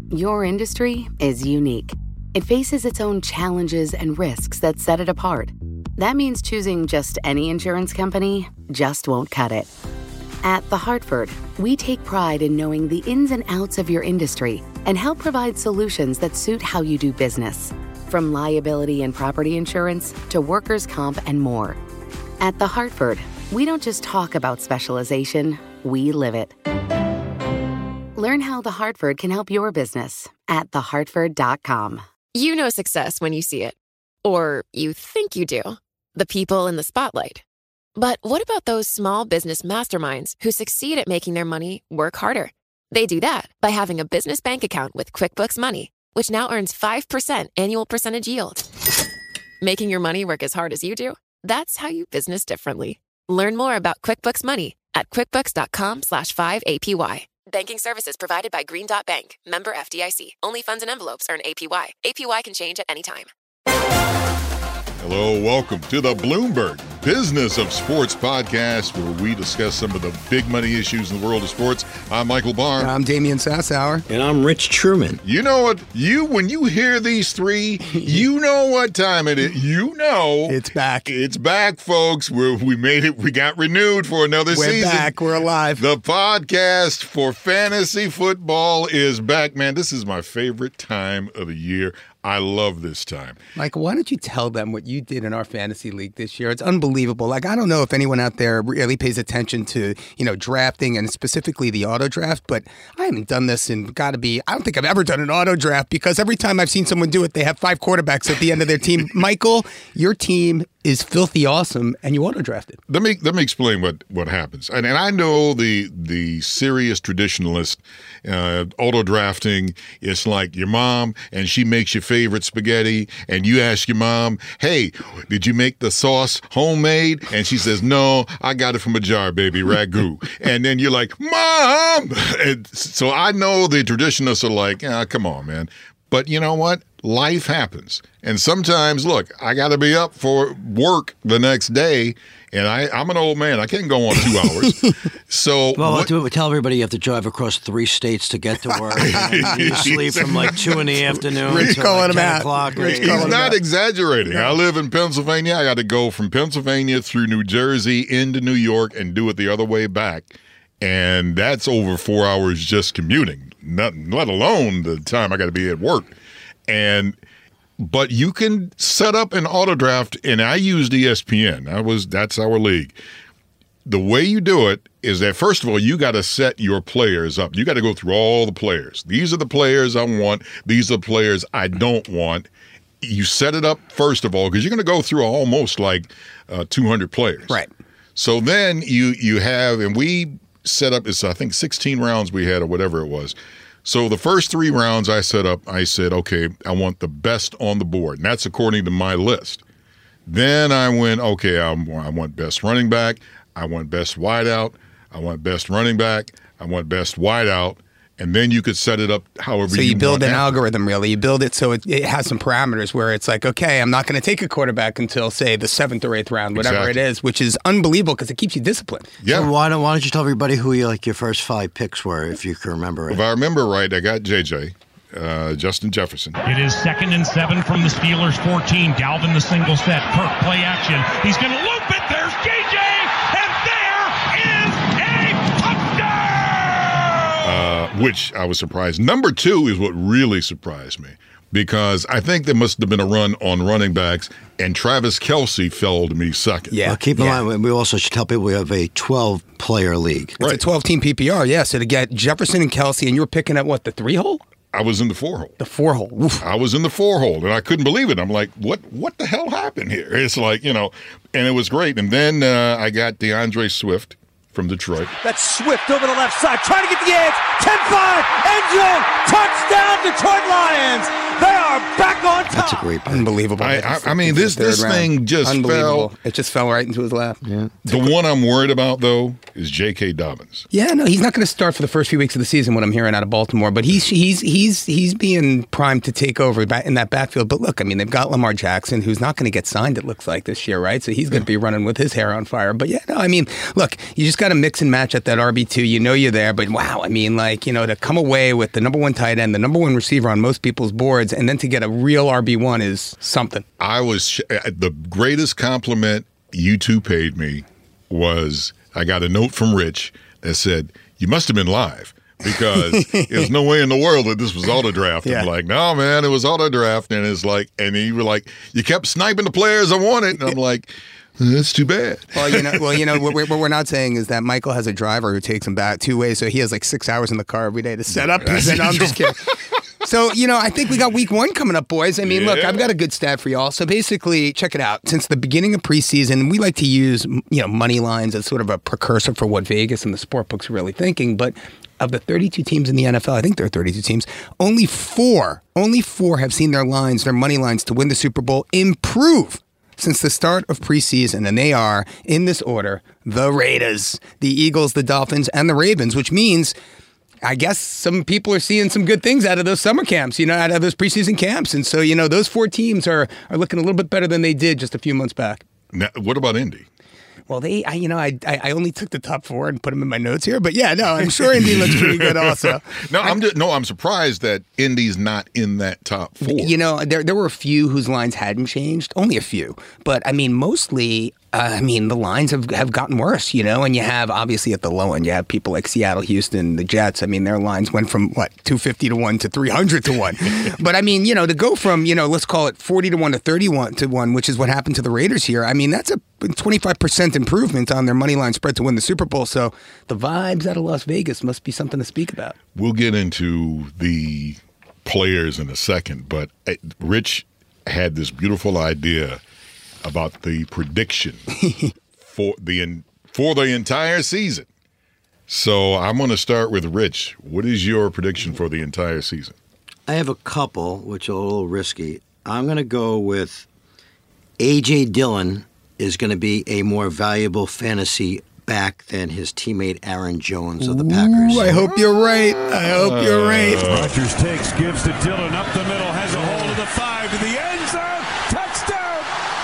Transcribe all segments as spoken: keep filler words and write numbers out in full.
Your industry is unique. It faces its own challenges and risks that set it apart. That means choosing just any insurance company just won't cut it. At The Hartford, we take pride in knowing the ins and outs of your industry and help provide solutions that suit how you do business. From liability and property insurance to workers' comp and more. At The Hartford, we don't just talk about specialization, we live it. Learn how The Hartford can help your business at the hartford dot com. You know success when you see it. Or you think you do. The people in the spotlight. But what about those small business masterminds who succeed at making their money work harder? They do that by having a business bank account with QuickBooks Money, which now earns five percent annual percentage yield. Making your money work as hard as you do? That's how you business differently. Learn more about QuickBooks Money at quickbooks.com slash 5APY. Banking services provided by Green Dot Bank. Member F D I C. Only funds and envelopes earn A P Y. A P Y can change at any time. Hello, welcome to the Bloomberg Business of Sports podcast, where we discuss some of the big money issues in the world of sports. I'm Michael Barr. I'm Damian Sassower. And I'm Rich Truman. You know what? You when you hear these three, you know what time it is. You know it's back. It's back, folks. We're, we made it. We got renewed for another We're season. We're back. We're alive. The podcast for fantasy football is back, man. This is my favorite time of the year. I love this time. Michael, why don't you tell them what you did in our fantasy league this year? It's unbelievable. Like, I don't know if anyone out there really pays attention to, you know, drafting and specifically the auto draft, but I haven't done this in got to be, I don't think I've ever done an auto draft because every time I've seen someone do it, they have five quarterbacks at the end of their team. Michael, your team is filthy awesome, and you auto drafted. Let me let me explain what, what happens. And, and I know the the serious traditionalist uh, auto drafting. It's like your mom, and she makes your favorite spaghetti, and you ask your mom, "Hey, did you make the sauce homemade?" And she says, "No, I got it from a jar, baby, ragu." And then you're like, "Mom!" And so I know the traditionalists are like, "Ah, come on, man." But you know what? Life happens. And sometimes, look, I got to be up for work the next day, and I, I'm an old man. I can't go on two hours. So, well, what, do, tell everybody you have to drive across three states to get to work. And you sleep from like two in the afternoon Rich until like him ten out. o'clock. Rich He's not out. exaggerating. Yeah. I live in Pennsylvania. I got to go from Pennsylvania through New Jersey into New York and do it the other way back. And that's over four hours just commuting, not, let alone the time I got to be at work. And but you can set up an auto draft, and I used E S P N. I was that's our league. The way you do it is that, first of all, you got to set your players up. You got to go through all the players. These are the players I want. These are the players I don't want. You set it up, first of all, because you're going to go through almost like uh, two hundred players. Right. So then you you have, and we set up, it's I think sixteen rounds we had or whatever it was. So the first three rounds I set up, I said, okay, I want the best on the board. And that's according to my list. Then I went, okay, I, I want best running back. I want best wideout. I want best running back. I want best wideout. And then you could set it up however you want. So you build an after. algorithm, really. You build it so it, it has some parameters where it's like, okay, I'm not going to take a quarterback until, say, the seventh or eighth round, whatever Exactly. it is, which is unbelievable because it keeps you disciplined. Yeah. So why don't, why don't you tell everybody who you, like your first five picks were, if you can remember it? If I remember right, I got J J, uh, Justin Jefferson. It is second and seven from the Steelers' fourteen. Dalvin the single set. Kirk play action. He's going to loop it. There's J J, and there is a touchdown! Uh, which I was surprised. Number two is what really surprised me, because I think there must have been a run on running backs, and Travis Kelce fell to me second. Yeah. Well, keep in yeah. mind, we also should tell people we have a twelve-player league. It's a twelve-team P P R, yeah. So to get Jefferson and Kelce, and you were picking at what, the three-hole? I was in the four hole. The four-hole. Oof. I was in the four hole, and I couldn't believe it. I'm like, what What the hell happened here? It's like, you know, and it was great. And then uh, I got DeAndre Swift from Detroit. That's Swift over the left side, trying to get the edge. ten five, end zone, touchdown, Detroit Lions. They are are back on top. That's a great pick. Unbelievable. I, I, I mean, this this round. thing just Unbelievable. fell. It just fell right into his lap. Yeah. The one I'm worried about, though, is J K. Dobbins. Yeah, no, he's not going to start for the first few weeks of the season. What I'm hearing out of Baltimore, but he's he's he's he's being primed to take over in that backfield. But look, I mean, they've got Lamar Jackson, who's not going to get signed. It looks like this year, right? So he's going to be running with his hair on fire. But yeah, no, I mean, look, you just got to mix and match at that R B two. You know you're there, but wow, I mean, like you know, to come away with the number one tight end, the number one receiver on most people's boards, and then to get a real R B one is something. I was the greatest compliment you two paid me was I got a note from Rich that said, "You must have been live." Because there's no way in the world that this was auto-draft. Yeah. I'm like, no, man, it was auto-draft. And it's like, and you were like, you kept sniping the players I wanted. And I'm like, that's too bad. Well, you know, well, you know, what we're, what we're not saying is that Michael has a driver who takes him back two ways, so he has like six hours in the car every day to set up. And then, I'm just kidding. So, you know, I think we got week one coming up, boys. I mean, yeah. Look, I've got a good stat for y'all. So basically, check it out. Since the beginning of preseason, we like to use, you know, money lines as sort of a precursor for what Vegas and the sport books are really thinking. But of the thirty-two teams in the N F L, I think there are thirty-two teams, only four, only four have seen their lines, their money lines to win the Super Bowl improve since the start of preseason. And they are, in this order, the Raiders, the Eagles, the Dolphins, and the Ravens, which means I guess some people are seeing some good things out of those summer camps, you know, out of those preseason camps. And so, you know, those four teams are are looking a little bit better than they did just a few months back. Now, what about Indy? Well, they, I, you know, I, I only took the top four and put them in my notes here, but yeah, no, I'm sure Indy looks pretty good also. no, I'm just, no, I'm surprised that Indy's not in that top four. You know, there there were a few whose lines hadn't changed, only a few, but I mean, mostly. Uh, I mean, the lines have, have gotten worse, you know, and you have, obviously, at the low end, you have people like Seattle, Houston, the Jets. I mean, their lines went from, what, two fifty to one to three hundred to one. But, I mean, you know, to go from, you know, let's call it forty to one to thirty-one to one, which is what happened to the Raiders here. I mean, that's a twenty-five percent improvement on their money line spread to win the Super Bowl. So the vibes out of Las Vegas must be something to speak about. We'll get into the players in a second, but Rich had this beautiful idea about the prediction for the for the entire season. So I'm going to start with Rich. What is your prediction for the entire season? I have a couple, which are a little risky. I'm going to go with A J. Dillon is going to be a more valuable fantasy back than his teammate Aaron Jones of the Packers. Ooh, I hope you're right. I hope you're right. Rodgers takes, gives to Dillon up the middle, has a hold of the five to the end zone. Touchdown!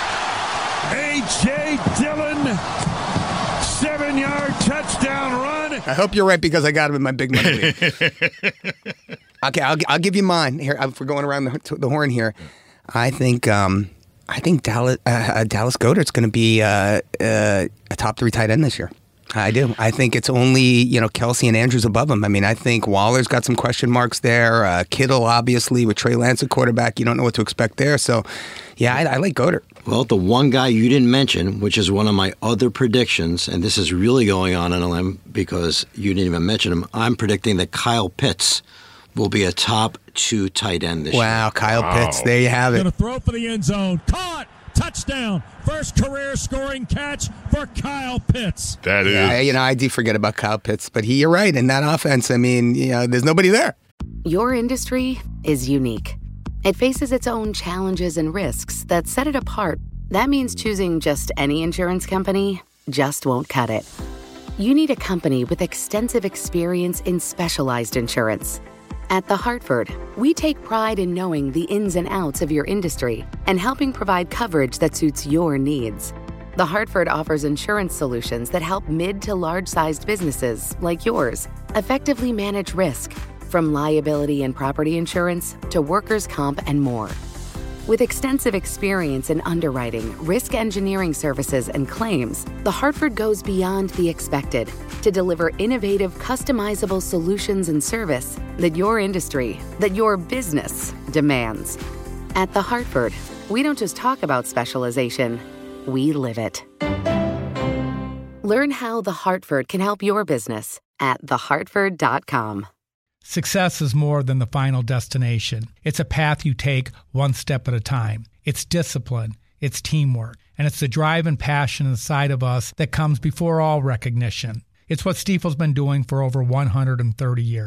A J. Dillon, seven-yard touchdown run. I hope you're right because I got him in my big money league. Okay, I'll, I'll give you mine. Here, if we're going around the, the horn here, I think um, I think Dallas uh, Dallas Goedert's going to be uh, uh, a top three tight end this year. I do. I think it's only, you know, Kelsey and Andrews above him. I mean, I think Waller's got some question marks there. Uh, Kittle, obviously, with Trey Lance at quarterback, you don't know what to expect there. So, yeah, I, I like Goedert. Well, the one guy you didn't mention, which is one of my other predictions, and this is really going on on a limb because you didn't even mention him, I'm predicting that Kyle Pitts will be a top two tight end this wow, year. Wow, Kyle wow. Pitts. There you have it. Going to throw for the end zone. Caught. Touchdown. First career scoring catch for Kyle Pitts. That is. Yeah, you know, I do forget about Kyle Pitts, but he, you're right. In that offense, I mean, you know, there's nobody there. Your industry is unique. It faces its own challenges and risks that set it apart. That means choosing just any insurance company just won't cut it. You need a company with extensive experience in specialized insurance. At The Hartford, we take pride in knowing the ins and outs of your industry and helping provide coverage that suits your needs. The Hartford offers insurance solutions that help mid to large-sized businesses like yours effectively manage risk, from liability and property insurance to workers' comp and more. With extensive experience in underwriting, risk engineering services, and claims, The Hartford goes beyond the expected to deliver innovative, customizable solutions and service that your industry, that your business demands. At The Hartford, we don't just talk about specialization, we live it. Learn how The Hartford can help your business at the hartford dot com. Success is more than the final destination. It's a path you take one step at a time. It's discipline, it's teamwork, and it's the drive and passion inside of us that comes before all recognition. It's what Stifel's been doing for over one hundred thirty years.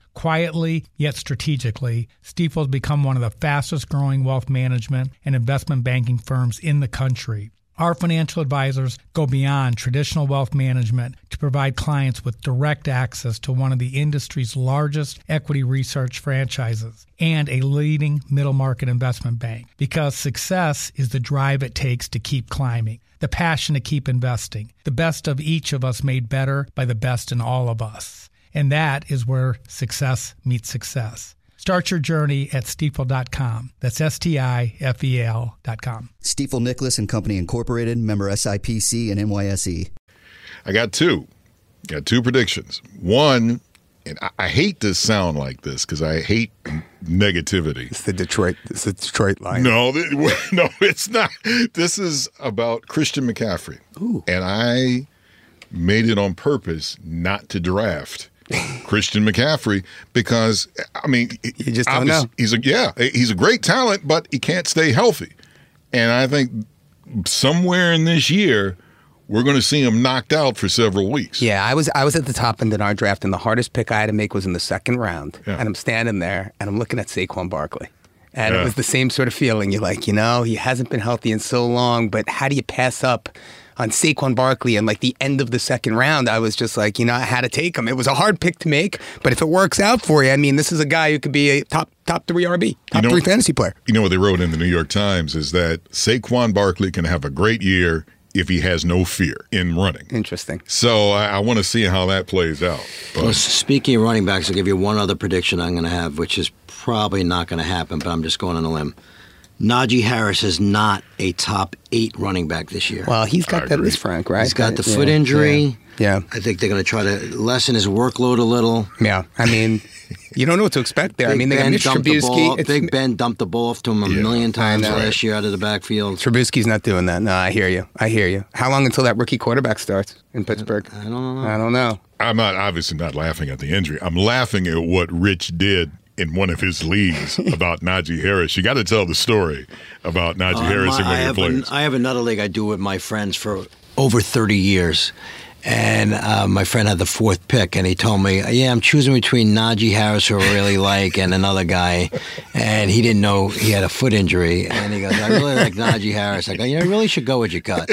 Quietly, yet strategically, Stifel has become one of the fastest-growing wealth management and investment banking firms in the country. Our financial advisors go beyond traditional wealth management to provide clients with direct access to one of the industry's largest equity research franchises and a leading middle-market investment bank, because success is the drive it takes to keep climbing, the passion to keep investing, the best of each of us made better by the best in all of us. And that is where success meets success. Start your journey at Stifel dot com. That's S T I F E L dot com. Stifel Nicholas and Company Incorporated, member S I P C and N Y S E. I got two. Got two predictions. One, and I, I hate to sound like this because I hate negativity. It's the Detroit. It's the Detroit line. No, th- no, it's not. This is about Christian McCaffrey. Ooh. And I made it on purpose not to draft Christian McCaffrey because, I mean, you just don't know. He's a yeah, he's a great talent, but he can't stay healthy. And I think somewhere in this year, we're going to see him knocked out for several weeks. Yeah, I was I was at the top end in our draft, and the hardest pick I had to make was in the second round. Yeah. And I'm standing there, and I'm looking at Saquon Barkley. And Yeah. it was the same sort of feeling. You're like, you know, he hasn't been healthy in so long, but how do you pass up on Saquon Barkley? And like the end of the second round, I was just like, you know, I had to take him. It was a hard pick to make, but if it works out for you, I mean, this is a guy who could be a top top three R B, top You know- three fantasy player. You know what they wrote in the New York Times is that Saquon Barkley can have a great year if he has no fear in running. Interesting. So I, I want to see how that plays out. But Well, speaking of running backs, I'll give you one other prediction I'm going to have, which is probably not going to happen, but I'm just going on a limb. Najee Harris is not a top eight running back this year. Well, he's I got that agree. Liz Frank, right? He's got the Yeah, foot injury. Yeah. I think they're going to try to lessen his workload a little. Yeah. I mean, you don't know what to expect there. I mean, they got Ben Mitch dumped the ball. Trubisky. It's- Big Ben dumped the ball off to him a Yeah, million times I know. last year out of the backfield. Trubisky's not doing that. No, I hear you. I hear you. How long until that rookie quarterback starts in Pittsburgh? I don't know. I don't know. I'm not obviously not laughing at the injury. I'm laughing at what Rich did in one of his leagues about Najee Harris. You got to tell the story about Najee Uh, Harris my- and I one of have, your an, players. I have another league I do with my friends for over thirty years. And uh, my friend had the fourth pick, and he told me, yeah, I'm choosing between Najee Harris, who I really like, and another guy. And he didn't know he had a foot injury. And he goes, I really like Najee Harris. I go, you know, you really should go with your gut.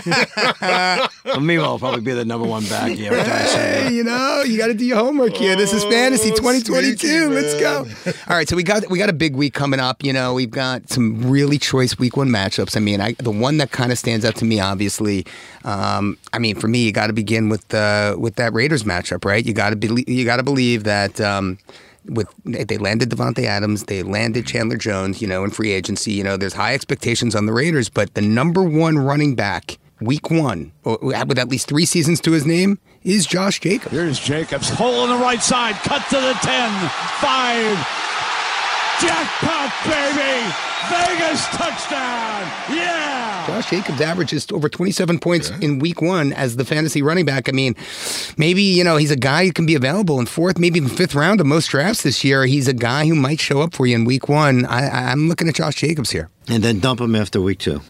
But meanwhile, I'll probably be the number one back here. Hey, you know, you got to do your homework here. This is Fantasy twenty twenty-two. sneaky, Let's go. man. All right, so we got we got a big week coming up. You know, we've got some really choice week one matchups. I mean, I, the one that kind of stands out to me, obviously. Um, I mean, for me, you got to begin with uh, with that Raiders matchup, right? You got to be you got to believe that. Um, With they landed Devontae Adams, they landed Chandler Jones, you know, in free agency. You know, there's high expectations on the Raiders, but the number one running back, week one, with at least three seasons to his name, is Josh Jacobs. Here's Jacobs. Hole on the right side. Cut to the ten. Five. Jackpot, baby. Vegas touchdown. Yeah. Josh Jacobs averages over twenty-seven points in week one as the fantasy running back. I mean, maybe, you know, he's a guy who can be available in fourth, maybe even fifth round of most drafts this year. He's a guy who might show up for you in week one. I, I- I'm looking at Josh Jacobs here. And then dump him after week two.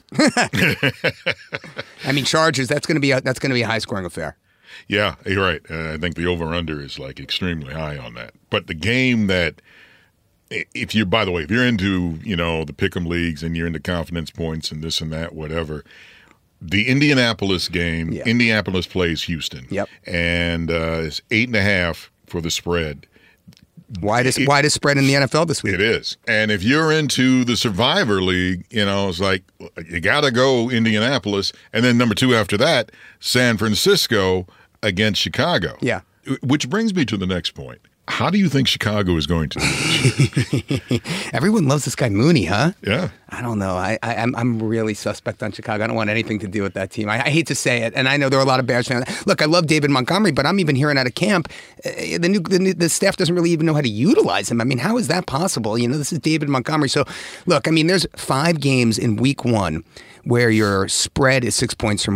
I mean, Chargers, that's going to be a, that's going to be a high scoring affair. Yeah, you're right. Uh, I think the over-under is like extremely high on that. But the game that, if you're, by the way, if you're into, you know, the pick'em leagues and you're into confidence points and this and that, whatever, the Indianapolis game, Yeah. Indianapolis plays Houston. Yep. And uh, it's eight and a half for the spread. Widest It- widest spread in the N F L this week. It is. And if you're into the Survivor League, you know, it's like you got to go Indianapolis. And then number two after that, San Francisco against Chicago. Yeah. Which brings me to the next point. How do you think Chicago is going to do? Everyone loves this guy Mooney, huh? Yeah. I don't know. I, I I'm I'm really suspect on Chicago. I don't want anything to do with that team. I, I hate to say it, and I know there are a lot of Bears fans. Look, I love David Montgomery, but I'm even hearing out of camp, uh, the new the, new, the staff doesn't really even know how to utilize him. I mean, how is that possible? You know, this is David Montgomery. So, look, I mean, there's five games in week one where your spread is six points or more,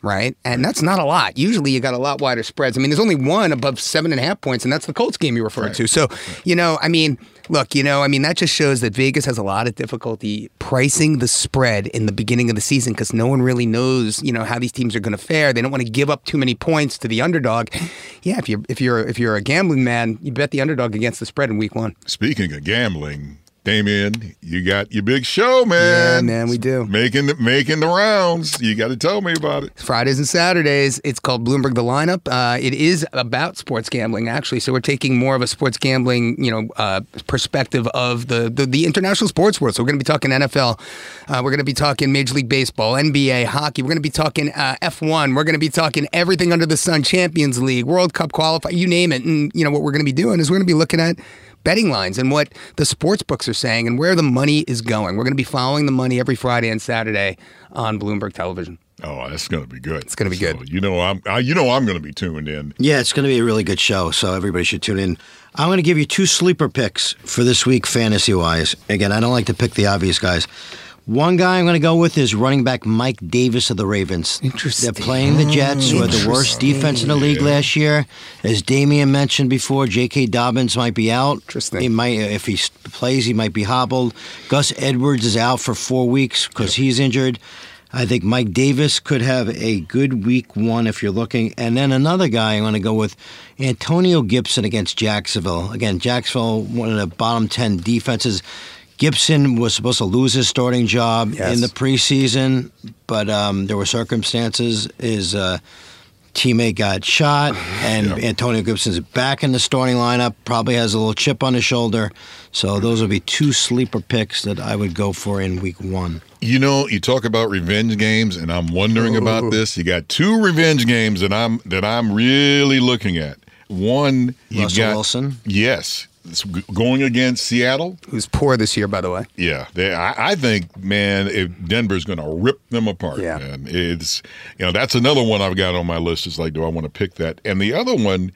right? And that's not a lot. Usually you got a lot wider spreads. I mean, there's only one above seven and a half points, and that's the Colts game you referred Right. to. So, you know, I mean, look, you know, I mean, that just shows that Vegas has a lot of difficulty pricing the spread in the beginning of the season because no one really knows, you know, how these teams are going to fare. They don't want to give up too many points to the underdog. Yeah, if you're if you're if you're a gambling man, you bet the underdog against the spread in week one. Speaking of gambling, Damien, you got your big show, man. Yeah, man, we do. Making the, making the rounds. You got to tell me about it. Fridays and Saturdays. It's called Bloomberg The Lineup. Uh, it is about sports gambling, actually. So we're taking more of a sports gambling, you know, uh, perspective of the, the the international sports world. So we're going to be talking N F L. Uh, we're going to be talking Major League Baseball, N B A, hockey. We're going to be talking uh, F one. We're going to be talking everything under the sun, Champions League, World Cup qualifier, you name it. And, you know, what we're going to be doing is we're going to be looking at betting lines and what the sports books are saying and where the money is going. We're going to be following the money every Friday and Saturday on Bloomberg Television. Oh, that's going to be good. It's going to be So, good. you know, I'm I, you know I'm going to be tuned in. Yeah, it's going to be a really good show, so everybody should tune in. I'm going to give you two sleeper picks for this week, fantasy-wise. Again, I don't like to pick the obvious guys. One guy I'm going to go with is running back Mike Davis of the Ravens. Interesting. They're playing the Jets, who had the worst defense in the league last year. As Damian mentioned before, J K. Dobbins might be out. Interesting. He might, if he plays, he might be hobbled. Gus Edwards is out for four weeks because he's injured. I think Mike Davis could have a good week one if you're looking. And then another guy I'm going to go with, Antonio Gibson against Jacksonville. Again, Jacksonville, one of the bottom ten defenses. Gibson was supposed to lose his starting job Yes. in the preseason, but um, there were circumstances. His uh, teammate got shot, and Yeah. Antonio Gibson's back in the starting lineup, probably has a little chip on his shoulder. So those would be two sleeper picks that I would go for in week one. You know, you talk about revenge games, and I'm wondering about this. You got two revenge games that I'm that I'm really looking at. One, you Russell got Wilson? Yes, it's g- going against Seattle. Who's poor this year, by the way. Yeah, they, I, I think, man, if Denver's going to rip them apart. Yeah. Man. It's, you know, that's another one I've got on my list. It's like, do I want to pick that? And the other one,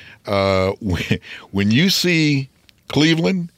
uh, when, when you see Cleveland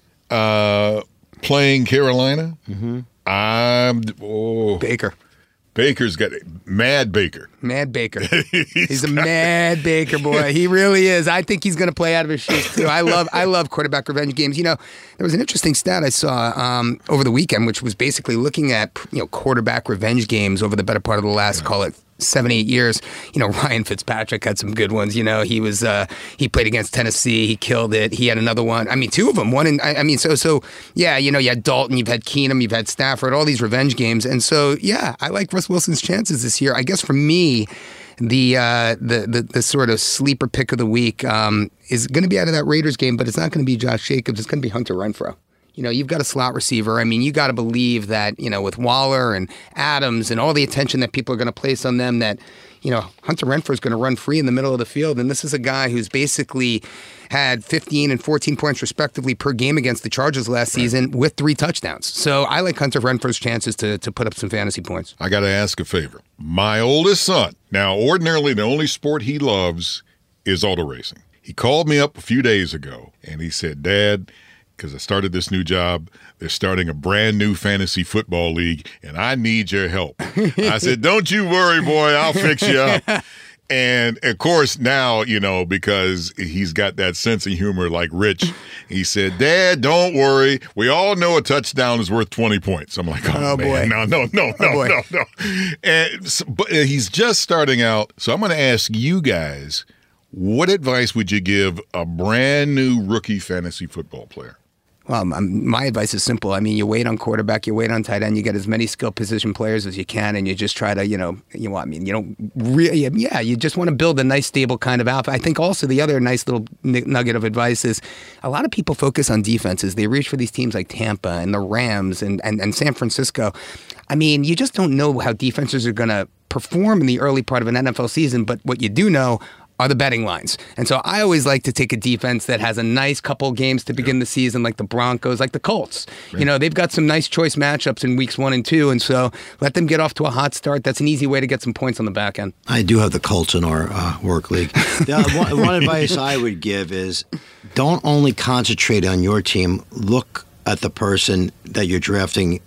uh, playing Carolina, Mm-hmm. I'm oh, Baker. Baker's got Mad Baker. Mad Baker. He's a mad Baker boy. He really is. I think he's going to play out of his shoes too. I love I love quarterback revenge games. You know, there was an interesting stat I saw um, over the weekend, which was basically looking at you know quarterback revenge games over the better part of the last, call it seven, eight years. You know, Ryan Fitzpatrick had some good ones. You know, he was uh, he played against Tennessee. He killed it. He had another one. I mean, two of them. One in. I, I mean, so so yeah. You know, you had Dalton. You've had Keenum. You've had Stafford. All these revenge games. And so yeah, I like Russ Wilson's chances this year. I guess for me, the uh, the, the the sort of sleeper pick of the week um, is going to be out of that Raiders game, but it's not going to be Josh Jacobs. It's going to be Hunter Renfrow. You know, you've got a slot receiver. I mean, you got to believe that, you know, with Waller and Adams and all the attention that people are going to place on them, that, you know, Hunter Renfrow is going to run free in the middle of the field. And this is a guy who's basically had fifteen and fourteen points respectively per game against the Chargers last right. season with three touchdowns. So I like Hunter Renfrow's chances to, to put up some fantasy points. I got to ask a favor. My oldest son, now ordinarily the only sport he loves is auto racing. He called me up a few days ago and he said, Dad, because I started this new job, they're starting a brand new fantasy football league, and I need your help. I said, don't you worry, boy, I'll fix you up. And, of course, now, you know, because he's got that sense of humor like Rich, he said, Dad, don't worry. We all know a touchdown is worth twenty points. I'm like, oh, oh man, boy. no, no, no, oh, no, no, no. And so, but he's just starting out, so I'm going to ask you guys, what advice would you give a brand new rookie fantasy football player? Well, my advice is simple. I mean, you wait on quarterback, you wait on tight end, you get as many skill position players as you can, and you just try to, you know, you know, I mean, you don't really, yeah, you just want to build a nice, stable kind of outfit. I think also the other nice little nugget of advice is a lot of people focus on defenses. They reach for these teams like Tampa and the Rams and, and, and San Francisco. I mean, you just don't know how defenses are going to perform in the early part of an N F L season, but what you do know are the betting lines. And so I always like to take a defense that has a nice couple games to begin the season, like the Broncos, like the Colts. Right. You know, they've got some nice choice matchups in weeks one and two, and so let them get off to a hot start. That's an easy way to get some points on the back end. I do have the Colts in our uh, work league. The, one, one advice I would give is don't only concentrate on your team, look at the person that you're drafting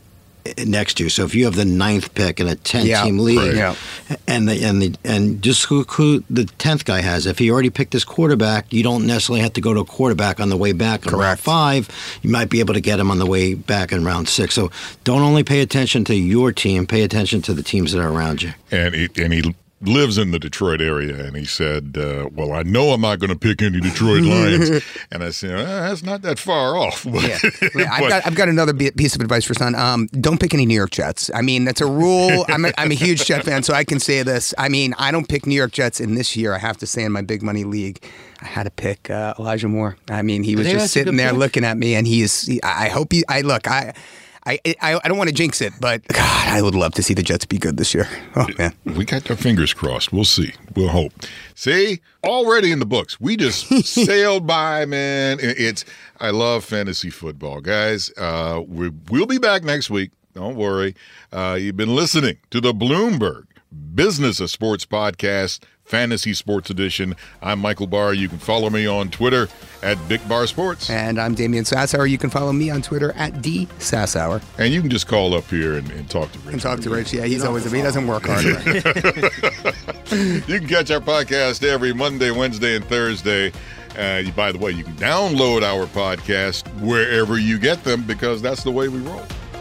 next to you. So if you have the ninth pick in a ten-team Yeah, league, right. Yeah. and the and the and just who, who the tenth guy has, if he already picked his quarterback, you don't necessarily have to go to a quarterback on the way back in round Correct. five. You might be able to get him on the way back in round six. So don't only pay attention to your team, pay attention to the teams that are around you. And he, and he lives in the Detroit area, and he said, uh, well, I know I'm not going to pick any Detroit Lions. And I said, uh, that's not that far off. But, Yeah. Yeah, I've but- got I've got another bi- piece of advice for Son. Um, don't pick any New York Jets. I mean, that's a rule. I'm a, I'm a huge Jet fan, so I can say this. I mean, I don't pick New York Jets, and this year I have to say in my big money league, I had to pick uh, Elijah Moore. I mean, he was think just that's a sitting good there pick. looking at me, and he is. He, I hope he. I look. I. I, I, I don't want to jinx it, but God, I would love to see the Jets be good this year. Oh, man. We got our fingers crossed. We'll see. We'll hope. See, already in the books. We just sailed by, man. It- It's. I love fantasy football, guys. Uh, we, we'll be back next week. Don't worry. Uh, you've been listening to the Bloomberg Business of Sports podcast, Fantasy Sports Edition. I'm Michael Barr. You can follow me on Twitter at Dick Barr Sports. And I'm Damian Sassower. You can follow me on Twitter at D Sassower. And you can just call up here and, and talk to Rich. And talk to Rich. Yeah, he's always, he doesn't work hard. You can catch our podcast every Monday, Wednesday, and Thursday. Uh, you- by the way, you can download our podcast wherever you get them because that's the way we roll.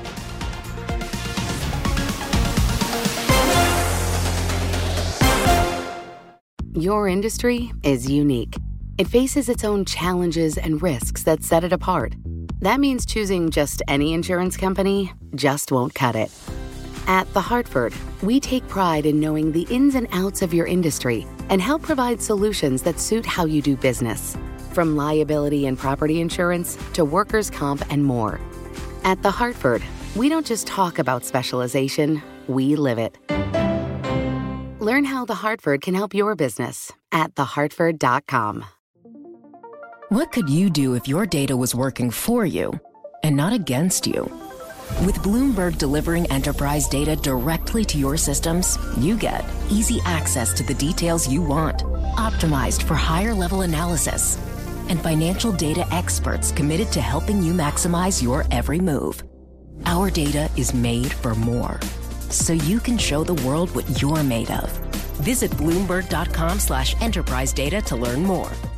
Your industry is unique. It faces its own challenges and risks that set it apart. That means choosing just any insurance company just won't cut it. At The Hartford, we take pride in knowing the ins and outs of your industry and help provide solutions that suit how you do business, from liability and property insurance to workers' comp and more. At The Hartford, we don't just talk about specialization, we live it. Learn how The Hartford can help your business at the hartford dot com. What could you do if your data was working for you and not against you? With Bloomberg delivering enterprise data directly to your systems, you get easy access to the details you want, optimized for higher level analysis, and financial data experts committed to helping you maximize your every move. Our data is made for more, so you can show the world what you're made of. Visit Bloomberg dot com slash enterprise data to learn more.